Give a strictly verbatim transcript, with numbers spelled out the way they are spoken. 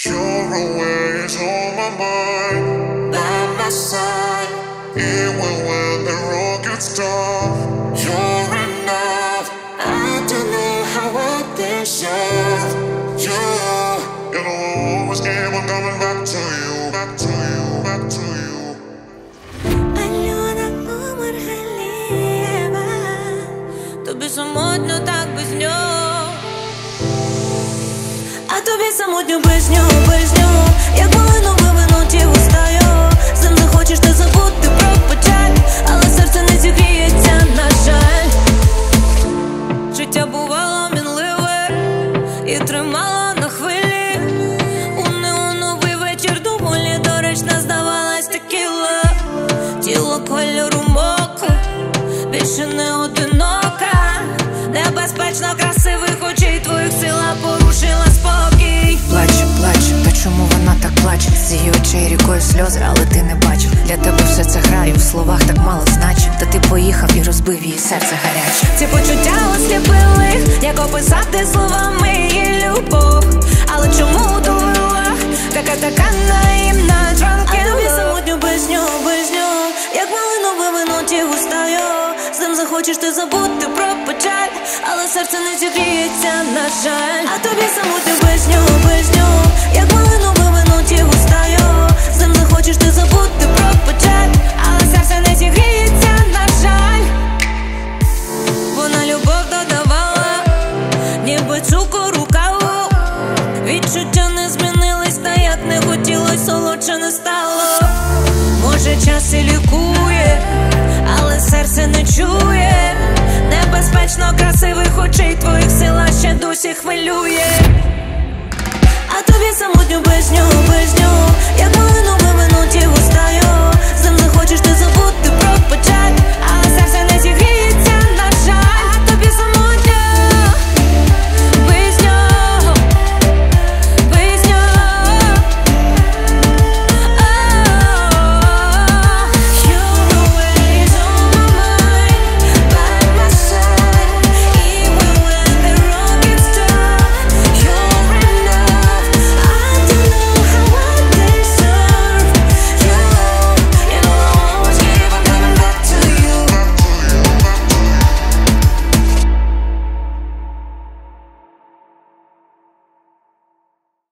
You're always on my mind, by my side, even when the road gets tough. You're enough, I don't know how I deserve you. You know I always keep on coming back to you, back to you, back to you. Альона Умар Галієва, тобі самотньо так без нього, а тобі самотньо без нього, без нього. Як малину вивинуті устаю, з ним захочеш ти забути про печаль, але серце не зігріється, на жаль. Життя бувало мінливе і тримало на хвилі. У неоновий вечір доволі доречна здавалась текіла. Тіло кольору мока, більше не одинока. Небезпечно красивих очей твоїх сила порушила спокій. Плачу, плачу, та чому вона так плаче? З її очей рікою сльози, але ти не бачив. Для тебе все це грає, в словах так мало значить. Та ти поїхав і розбив її серце гаряче. Ці почуття осліпили, як описати словами її любов. Але чому довела, така така наївна drunken love. А тобі самотньо без нього, без нього, як малину вивинуті устаю. З ним захочеш ти забути про печаль, але серце не зігріється, на жаль. А тобі самотньо без нього, без нього, як малину вивинуті устаю. З ним захочеш ти забути про печаль, але серце не зігріється, на жаль. Вона любов додавала, ніби цукор у каву. Відчуття не змінились, та як не хотілось, солодше не стало. Може час і лікує, але серце не чує. Небезпечно красивих очей твоїх сила ще досі хвилює. А тобі самотньо без нього, без нього,